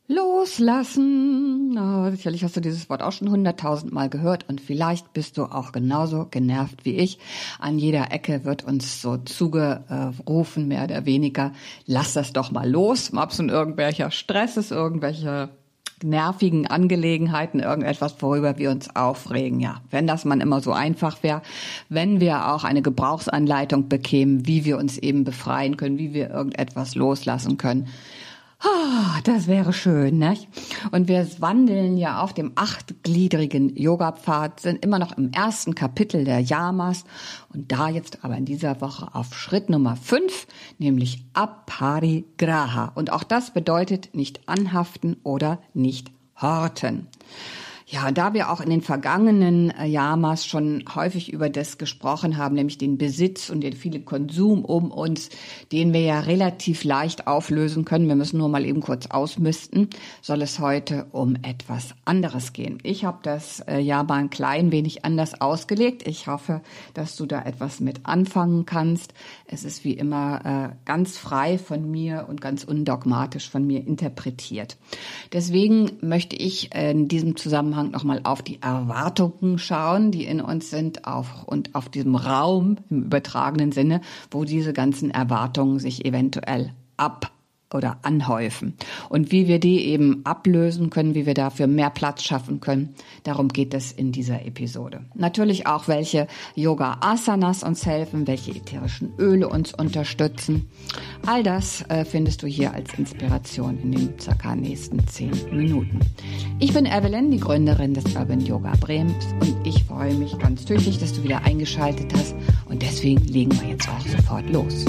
Loslassen. Oh, sicherlich hast du dieses Wort auch schon 100.000 Mal gehört und vielleicht bist du auch genauso genervt wie ich. An jeder Ecke wird uns so zugerufen, mehr oder weniger, lass das doch mal los. Ob es nun irgendwelcher Stress ist, irgendwelche nervigen Angelegenheiten, irgendetwas, worüber wir uns aufregen. Ja, wenn das mal immer so einfach wäre, wenn wir auch eine Gebrauchsanleitung bekämen, wie wir uns eben befreien können, wie wir irgendetwas loslassen können. Das wäre schön, ne? Und wir wandeln ja auf dem 8gliedrigen Yoga-Pfad, sind immer noch im ersten Kapitel der Yamas und da jetzt aber in dieser Woche auf Schritt Nummer 5, nämlich Aparigraha. Und auch das bedeutet nicht anhaften oder nicht horten. Ja, da wir auch in den vergangenen Yamas schon häufig über das gesprochen haben, nämlich den Besitz und den vielen Konsum um uns, den wir ja relativ leicht auflösen können, wir müssen nur mal eben kurz ausmisten, soll es heute um etwas anderes gehen. Ich habe das Yama ein klein wenig anders ausgelegt. Ich hoffe, dass du da etwas mit anfangen kannst. Es ist wie immer ganz frei von mir und ganz undogmatisch von mir interpretiert. Deswegen möchte ich in diesem Zusammenhang nochmal auf die Erwartungen schauen, die in uns sind, und auf diesem Raum im übertragenen Sinne, wo diese ganzen Erwartungen sich eventuell anhäufen. Und wie wir die eben ablösen können, wie wir dafür mehr Platz schaffen können, darum geht es in dieser Episode. Natürlich auch, welche Yoga-Asanas uns helfen, welche ätherischen Öle uns unterstützen. All das findest du hier als Inspiration in den circa nächsten 10 Minuten. Ich bin Evelyn, die Gründerin des Urban Yoga Brems und ich freue mich ganz tüchtig, dass du wieder eingeschaltet hast und deswegen legen wir jetzt auch sofort los.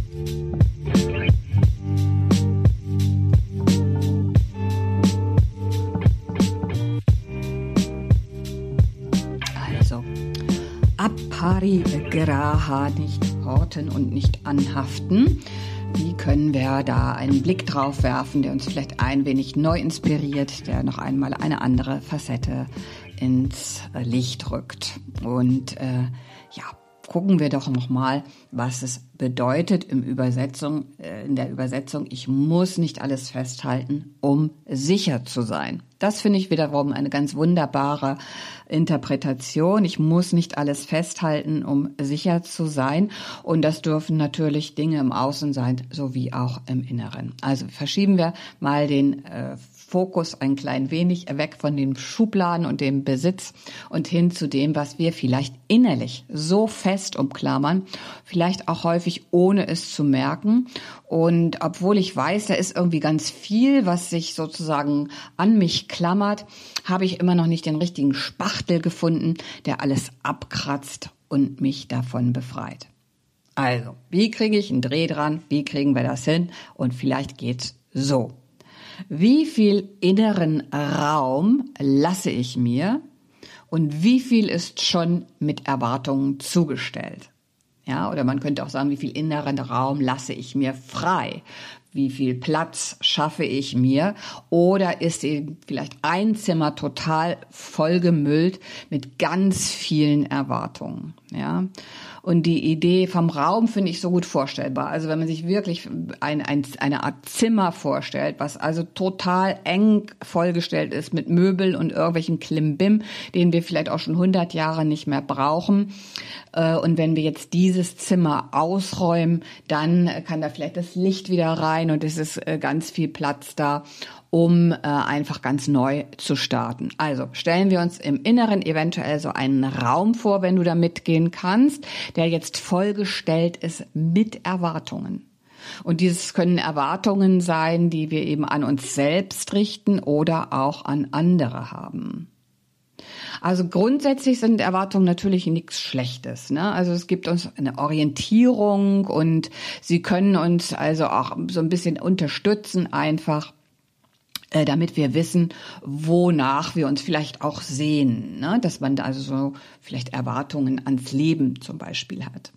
Aparigraha, nicht horten und nicht anhaften. Wie können wir da einen Blick drauf werfen, der uns vielleicht ein wenig neu inspiriert, der noch einmal eine andere Facette ins Licht rückt? Und gucken wir doch nochmal, was es bedeutet in der Übersetzung, ich muss nicht alles festhalten, um sicher zu sein. Das finde ich wiederum eine ganz wunderbare Interpretation. Ich muss nicht alles festhalten, um sicher zu sein. Und das dürfen natürlich Dinge im Außen sein, sowie auch im Inneren. Also verschieben wir mal den Fokus ein klein wenig weg von den Schubladen und dem Besitz und hin zu dem, was wir vielleicht innerlich so fest umklammern, vielleicht auch häufig ohne es zu merken. Und obwohl ich weiß, da ist irgendwie ganz viel, was sich sozusagen an mich klammert, habe ich immer noch nicht den richtigen Spachtel gefunden, der alles abkratzt und mich davon befreit. Also, wie kriege ich einen Dreh dran? Wie kriegen wir das hin? Und vielleicht geht's so. Wie viel inneren Raum lasse ich mir und wie viel ist schon mit Erwartungen zugestellt? Ja, oder man könnte auch sagen, wie viel inneren Raum lasse ich mir frei? Wie viel Platz schaffe ich mir? Oder ist eben vielleicht ein Zimmer total vollgemüllt mit ganz vielen Erwartungen? Ja. Und die Idee vom Raum finde ich so gut vorstellbar. Also wenn man sich wirklich eine Art Zimmer vorstellt, was also total eng vollgestellt ist mit Möbeln und irgendwelchen Klimbim, den wir vielleicht auch schon 100 Jahre nicht mehr brauchen. Und wenn wir jetzt dieses Zimmer ausräumen, dann kann da vielleicht das Licht wieder rein und es ist ganz viel Platz da, um einfach ganz neu zu starten. Also stellen wir uns im Inneren eventuell so einen Raum vor, wenn du da mitgehen kannst, der jetzt vollgestellt ist mit Erwartungen. Und dieses können Erwartungen sein, die wir eben an uns selbst richten oder auch an andere haben. Also grundsätzlich sind Erwartungen natürlich nichts Schlechtes, ne? Also es gibt uns eine Orientierung und sie können uns also auch so ein bisschen unterstützen einfach, damit wir wissen, wonach wir uns vielleicht auch sehen, ne? Dass man also so vielleicht Erwartungen ans Leben zum Beispiel hat.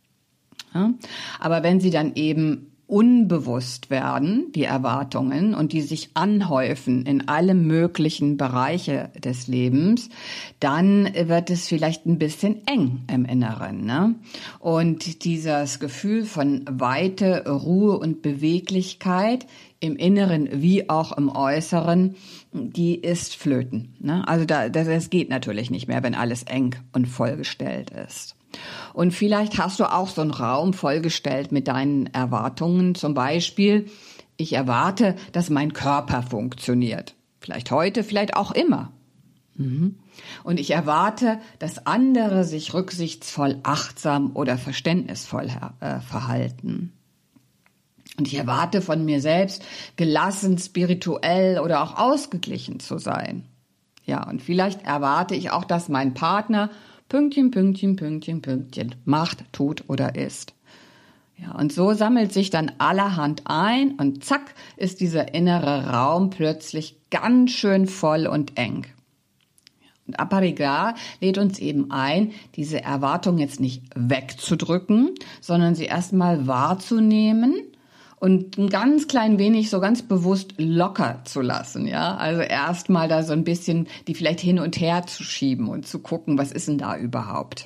Ja? Aber wenn sie dann eben unbewusst werden, die Erwartungen, und die sich anhäufen in alle möglichen Bereiche des Lebens, dann wird es vielleicht ein bisschen eng im Inneren, ne? Und dieses Gefühl von Weite, Ruhe und Beweglichkeit im Inneren wie auch im Äußeren, die ist flöten. Ne? Also das geht natürlich nicht mehr, wenn alles eng und vollgestellt ist. Und vielleicht hast du auch so einen Raum vollgestellt mit deinen Erwartungen. Zum Beispiel, ich erwarte, dass mein Körper funktioniert. Vielleicht heute, vielleicht auch immer. Und ich erwarte, dass andere sich rücksichtsvoll, achtsam oder verständnisvoll verhalten. Und ich erwarte von mir selbst, gelassen, spirituell oder auch ausgeglichen zu sein. Ja, und vielleicht erwarte ich auch, dass mein Partner Pünktchen, Pünktchen, Pünktchen, Pünktchen macht, tut oder ist. Ja, und so sammelt sich dann allerhand ein und zack ist dieser innere Raum plötzlich ganz schön voll und eng. Und Aparigraha lädt uns eben ein, diese Erwartung jetzt nicht wegzudrücken, sondern sie erstmal wahrzunehmen und ein ganz klein wenig so ganz bewusst locker zu lassen, ja. Also erstmal da so ein bisschen die vielleicht hin und her zu schieben und zu gucken, was ist denn da überhaupt?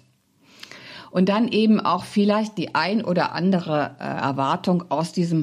Und dann eben auch vielleicht die ein oder andere Erwartung aus diesem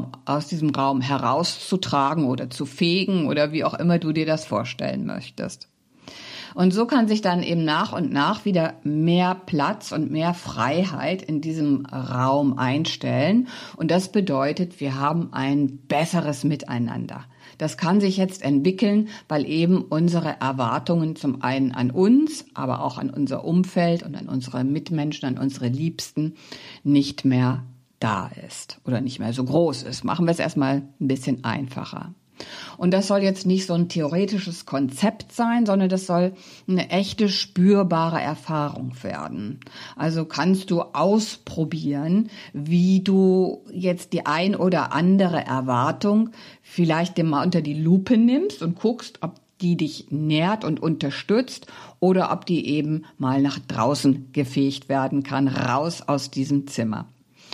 Raum herauszutragen oder zu fegen oder wie auch immer du dir das vorstellen möchtest. Und so kann sich dann eben nach und nach wieder mehr Platz und mehr Freiheit in diesem Raum einstellen. Und das bedeutet, wir haben ein besseres Miteinander. Das kann sich jetzt entwickeln, weil eben unsere Erwartungen zum einen an uns, aber auch an unser Umfeld und an unsere Mitmenschen, an unsere Liebsten nicht mehr da ist oder nicht mehr so groß ist. Machen wir es erstmal ein bisschen einfacher. Und das soll jetzt nicht so ein theoretisches Konzept sein, sondern das soll eine echte, spürbare Erfahrung werden. Also kannst du ausprobieren, wie du jetzt die ein oder andere Erwartung vielleicht dir mal unter die Lupe nimmst und guckst, ob die dich nährt und unterstützt oder ob die eben mal nach draußen gefegt werden kann, raus aus diesem Zimmer.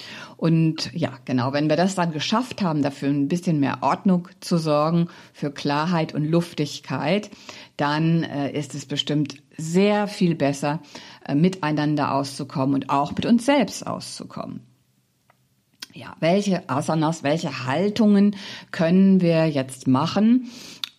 Und ja, genau, wenn wir das dann geschafft haben, dafür ein bisschen mehr Ordnung zu sorgen, für Klarheit und Luftigkeit, dann ist es bestimmt sehr viel besser, miteinander auszukommen und auch mit uns selbst auszukommen. Ja, welche Asanas, welche Haltungen können wir jetzt machen,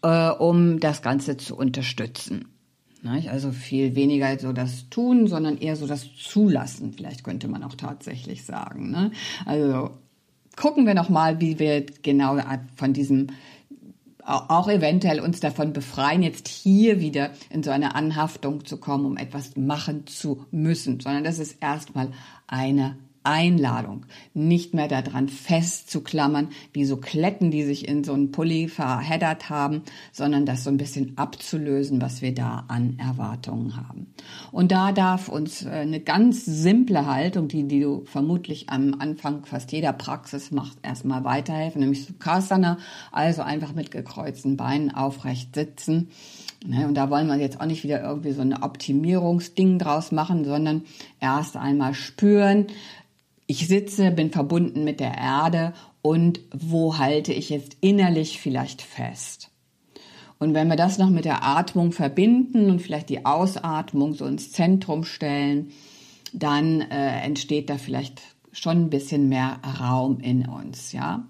um das Ganze zu unterstützen? Also viel weniger so das Tun, sondern eher so das Zulassen, vielleicht könnte man auch tatsächlich sagen. Also gucken wir nochmal, wie wir genau von diesem, auch eventuell uns davon befreien, jetzt hier wieder in so eine Anhaftung zu kommen, um etwas machen zu müssen, sondern das ist erstmal eine Einladung, nicht mehr daran festzuklammern, wie so Kletten, die sich in so einen Pulli verheddert haben, sondern das so ein bisschen abzulösen, was wir da an Erwartungen haben. Und da darf uns eine ganz simple Haltung, die du vermutlich am Anfang fast jeder Praxis macht, erstmal weiterhelfen, nämlich Sukhasana, also einfach mit gekreuzten Beinen aufrecht sitzen. Und da wollen wir jetzt auch nicht wieder irgendwie so ein Optimierungsding draus machen, sondern erst einmal spüren, ich sitze, bin verbunden mit der Erde und wo halte ich jetzt innerlich vielleicht fest? Und wenn wir das noch mit der Atmung verbinden und vielleicht die Ausatmung so ins Zentrum stellen, dann entsteht da vielleicht schon ein bisschen mehr Raum in uns, ja.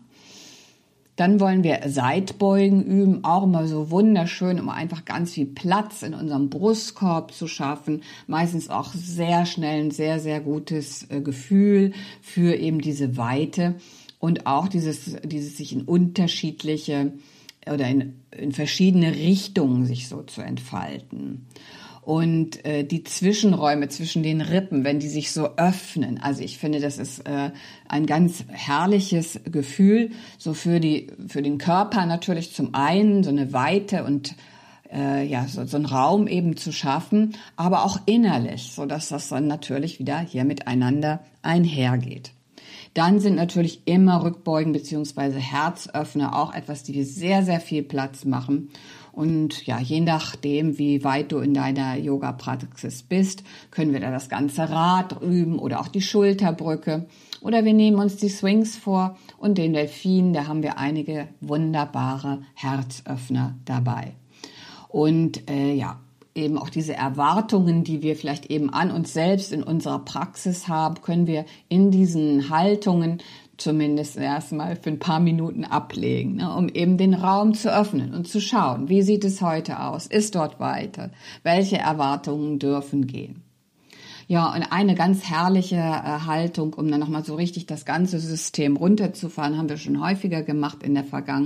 Dann wollen wir Seitbeugen üben, auch immer so wunderschön, um einfach ganz viel Platz in unserem Brustkorb zu schaffen. Meistens auch sehr schnell ein sehr, sehr gutes Gefühl für eben diese Weite und auch dieses sich in unterschiedliche oder in verschiedene Richtungen sich so zu entfalten. Und die Zwischenräume zwischen den Rippen, wenn die sich so öffnen. Also ich finde, das ist ein ganz herrliches Gefühl, so für den Körper natürlich zum einen, so eine Weite und so einen Raum eben zu schaffen, aber auch innerlich, so dass das dann natürlich wieder hier miteinander einhergeht. Dann sind natürlich immer Rückbeugen bzw. Herzöffner auch etwas, die sehr, sehr viel Platz machen. Und ja, je nachdem, wie weit du in deiner Yoga-Praxis bist, können wir da das ganze Rad üben oder auch die Schulterbrücke. Oder wir nehmen uns die Swings vor und den Delfin, da haben wir einige wunderbare Herzöffner dabei. Und eben auch diese Erwartungen, die wir vielleicht eben an uns selbst in unserer Praxis haben, können wir in diesen Haltungen zumindest erstmal für ein paar Minuten ablegen, ne, um eben den Raum zu öffnen und zu schauen, wie sieht es heute aus, ist dort weiter, welche Erwartungen dürfen gehen. Ja, und eine ganz herrliche Haltung, um dann nochmal so richtig das ganze System runterzufahren, haben wir schon häufiger gemacht in den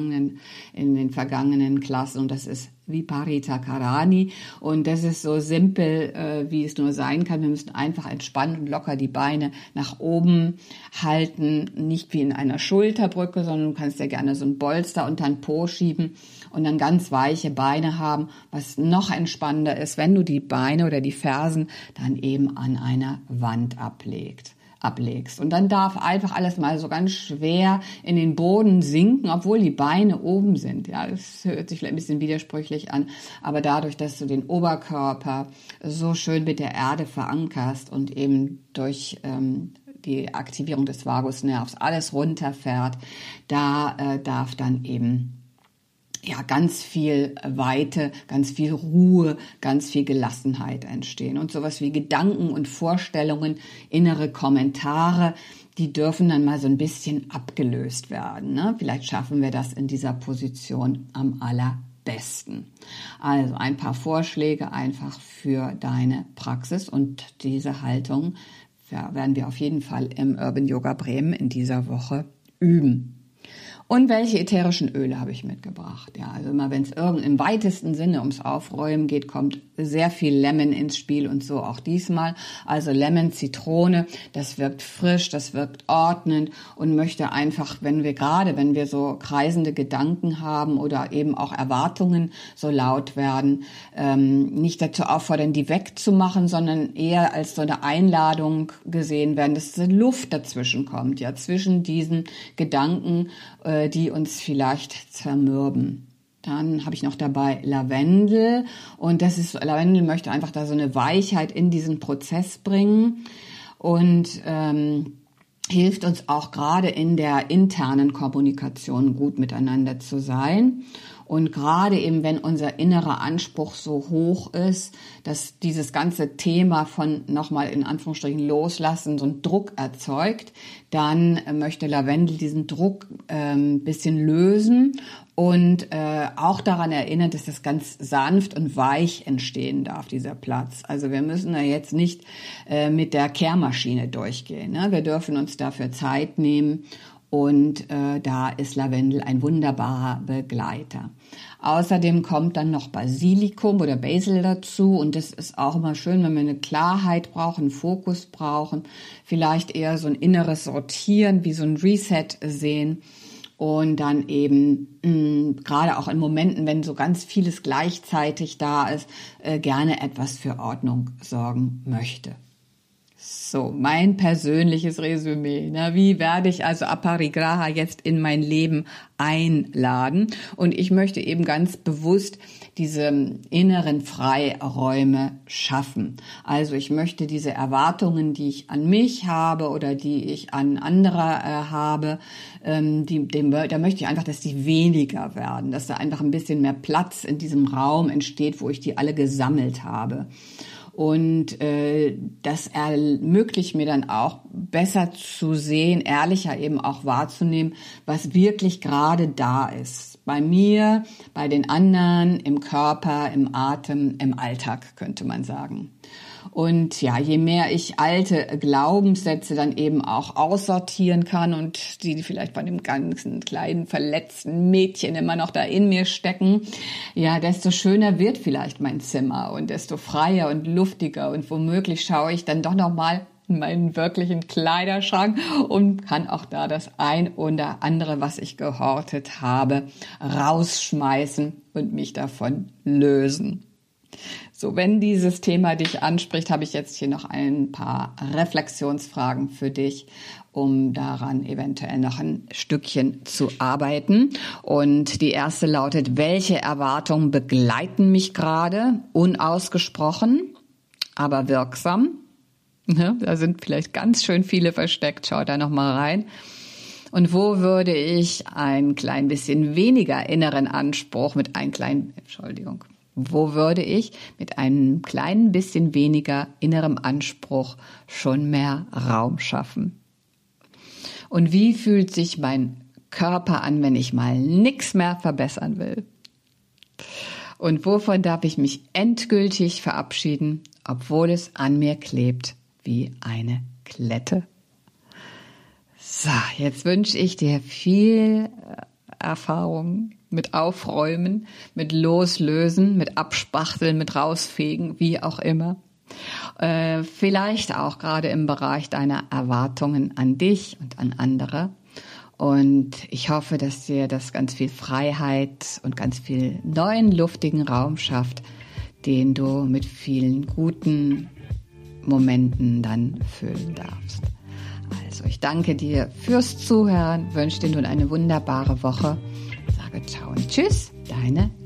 vergangenen Klassen, und das ist Viparita Karani, und das ist so simpel, wie es nur sein kann. Wir müssen einfach entspannt und locker die Beine nach oben halten, nicht wie in einer Schulterbrücke, sondern du kannst ja gerne so ein Bolster unter den Po schieben und dann ganz weiche Beine haben, was noch entspannender ist, wenn du die Beine oder die Fersen dann eben an einer Wand ablegst. Und dann darf einfach alles mal so ganz schwer in den Boden sinken, obwohl die Beine oben sind. Ja, das hört sich vielleicht ein bisschen widersprüchlich an, aber dadurch, dass du den Oberkörper so schön mit der Erde verankerst und eben durch die Aktivierung des Vagusnervs alles runterfährt, da darf dann eben ganz viel Weite, ganz viel Ruhe, ganz viel Gelassenheit entstehen. Und sowas wie Gedanken und Vorstellungen, innere Kommentare, die dürfen dann mal so ein bisschen abgelöst werden, ne? Vielleicht schaffen wir das in dieser Position am allerbesten. Also ein paar Vorschläge einfach für deine Praxis, und diese Haltung werden wir auf jeden Fall im Urban Yoga Bremen in dieser Woche üben. Und welche ätherischen Öle habe ich mitgebracht? Ja, also immer wenn es im weitesten Sinne ums Aufräumen geht, kommt sehr viel Lemon ins Spiel, und so auch diesmal. Also Lemon, Zitrone, das wirkt frisch, das wirkt ordnend und möchte einfach, wenn wir so kreisende Gedanken haben oder eben auch Erwartungen so laut werden, nicht dazu auffordern, die wegzumachen, sondern eher als so eine Einladung gesehen werden, dass Luft dazwischen kommt, ja, zwischen diesen Gedanken, die uns vielleicht zermürben. Dann habe ich noch dabei Lavendel, und Lavendel möchte einfach da so eine Weichheit in diesen Prozess bringen und hilft uns auch gerade in der internen Kommunikation gut miteinander zu sein. Und gerade eben, wenn unser innerer Anspruch so hoch ist, dass dieses ganze Thema von nochmal in Anführungsstrichen loslassen so einen Druck erzeugt, dann möchte Lavendel diesen Druck ein bisschen lösen und auch daran erinnern, dass das ganz sanft und weich entstehen darf, dieser Platz. Also wir müssen da jetzt nicht mit der Kehrmaschine durchgehen, ne? Wir dürfen uns dafür Zeit nehmen. Und da ist Lavendel ein wunderbarer Begleiter. Außerdem kommt dann noch Basilikum oder Basil dazu. Und das ist auch immer schön, wenn wir eine Klarheit brauchen, einen Fokus brauchen. Vielleicht eher so ein inneres Sortieren, wie so ein Reset sehen. Und dann eben gerade auch in Momenten, wenn so ganz vieles gleichzeitig da ist, gerne etwas für Ordnung sorgen möchte. So, mein persönliches Resümee. Wie werde ich also Aparigraha jetzt in mein Leben einladen? Und ich möchte eben ganz bewusst diese inneren Freiräume schaffen. Also ich möchte diese Erwartungen, die ich an mich habe oder die ich an andere habe, da möchte ich einfach, dass die weniger werden, dass da einfach ein bisschen mehr Platz in diesem Raum entsteht, wo ich die alle gesammelt habe. Und das ermöglicht mir dann auch besser zu sehen, ehrlicher eben auch wahrzunehmen, was wirklich gerade da ist. Bei mir, bei den anderen, im Körper, im Atem, im Alltag, könnte man sagen. Und ja, je mehr ich alte Glaubenssätze dann eben auch aussortieren kann und die vielleicht bei dem ganzen kleinen verletzten Mädchen immer noch da in mir stecken, ja, desto schöner wird vielleicht mein Zimmer und desto freier und luftiger, und womöglich schaue ich dann doch noch mal in meinen wirklichen Kleiderschrank und kann auch da das ein oder andere, was ich gehortet habe, rausschmeißen und mich davon lösen. So, wenn dieses Thema dich anspricht, habe ich jetzt hier noch ein paar Reflexionsfragen für dich, um daran eventuell noch ein Stückchen zu arbeiten. Und die erste lautet: Welche Erwartungen begleiten mich gerade? Unausgesprochen, aber wirksam. Ja, da sind vielleicht ganz schön viele versteckt. Schau da noch mal rein. Und wo würde ich ein klein bisschen weniger inneren Anspruch Wo würde ich mit einem kleinen bisschen weniger innerem Anspruch schon mehr Raum schaffen? Und wie fühlt sich mein Körper an, wenn ich mal nichts mehr verbessern will? Und wovon darf ich mich endgültig verabschieden, obwohl es an mir klebt wie eine Klette? So, jetzt wünsche ich dir viel Erfahrung mit Aufräumen, mit Loslösen, mit Abspachteln, mit Rausfegen, wie auch immer. Vielleicht auch gerade im Bereich deiner Erwartungen an dich und an andere. Und ich hoffe, dass dir das ganz viel Freiheit und ganz viel neuen, luftigen Raum schafft, den du mit vielen guten Momenten dann füllen darfst. Also ich danke dir fürs Zuhören, wünsche dir nun eine wunderbare Woche. Sage ciao und tschüss, deine